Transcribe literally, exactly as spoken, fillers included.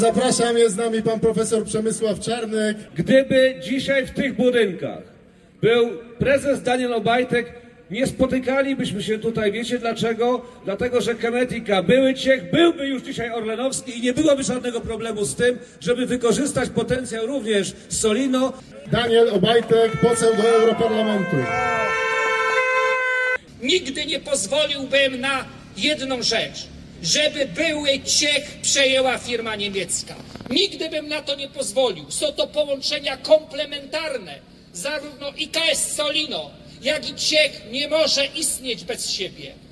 Zapraszam, jest z nami pan profesor Przemysław Czarnek. Gdyby dzisiaj w tych budynkach był prezes Daniel Obajtek, nie spotykalibyśmy się tutaj. Wiecie dlaczego? Dlatego, że Kemetika, były Ciech, byłby już dzisiaj Orlenowski i nie byłoby żadnego problemu z tym, żeby wykorzystać potencjał również Solino. Daniel Obajtek, poseł do Europarlamentu. Nigdy nie pozwoliłbym na jedną rzecz, żeby były Ciech przejęła firma niemiecka. Nigdy bym na to nie pozwolił. Są to połączenia komplementarne. Zarówno I K S Solino, jak i Ciech nie może istnieć bez siebie.